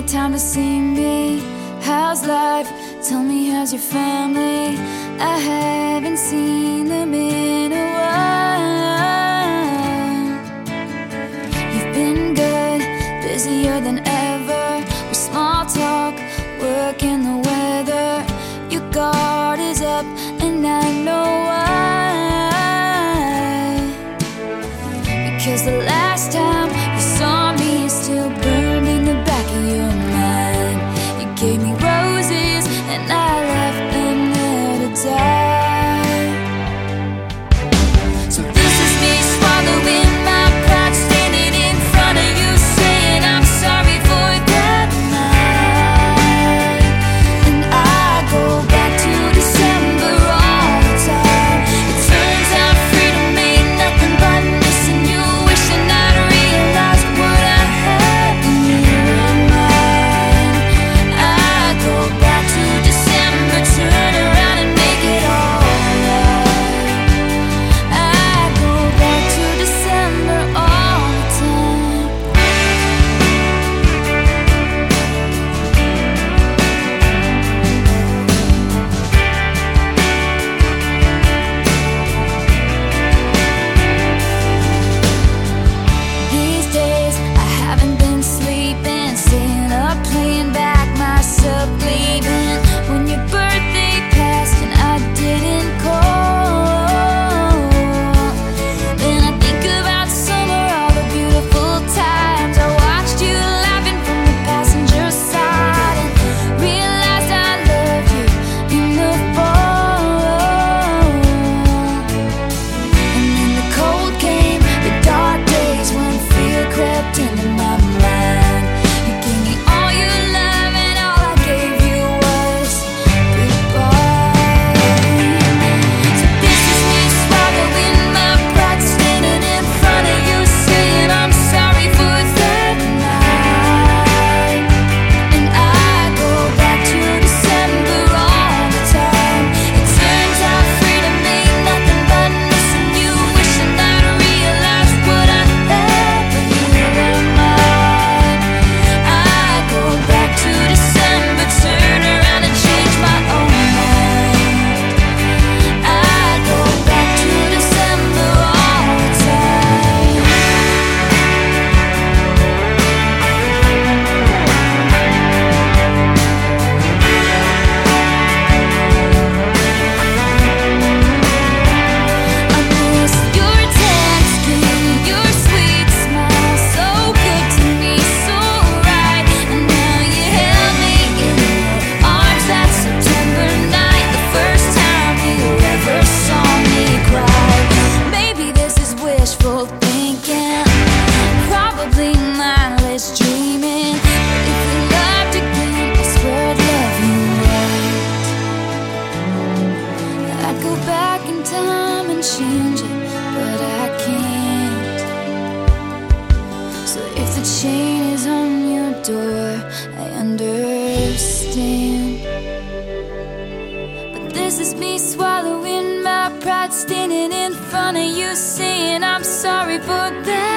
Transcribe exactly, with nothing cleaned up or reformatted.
get time to see me. How's life? Tell me, how's your family? I haven't seen them in a while. You've been good, busier than ever, with small talk, work and the weather. Your guard is up and I know why. Because the last time you saw me is still burned in the back of your mind. You gave me roses and I left them there to die. So this is me swallowing my pride, standing in front of you saying I'm sorry for that night. And I go back to December all the time. It turns out freedom ain't nothing but missing you, wishing I'd realized what I had when you were mine. I go back to December, turn around and make it alright. I go back to December all the time. These days I haven't been sleeping, staying up, playing back myself, leaving when your birthday passed and I didn't call. Then I think about summer, all the beautiful times I watched you laughing from the passenger side, and realized I loved you in the fall. And then the cold came, the dark days when fear crept into my mind. You gave me all your love and all I gave you was goodbye. So this is me swallowing my pride, standing in front of you saying I'm sorry for that night. And I go back to December all the time. It turns out freedom ain't nothing but missing you, wishing I'd realized what I had when you were mine. I go back to December, turn around and change my own mind. I go back to December all the time. I miss your texting, your sweet smile, so good to me, so right. And now you held me in your arms that September night, the first time you ever saw me cry. Maybe this is wishful thinking, probably mindless dreaming. But if we loved again, I swear I'd love you right. I'd go back in time and change it, but I can't. So if the chain is on your door, I understand. But this is me swallowing my pride, standing in front of you saying I'm sorry for that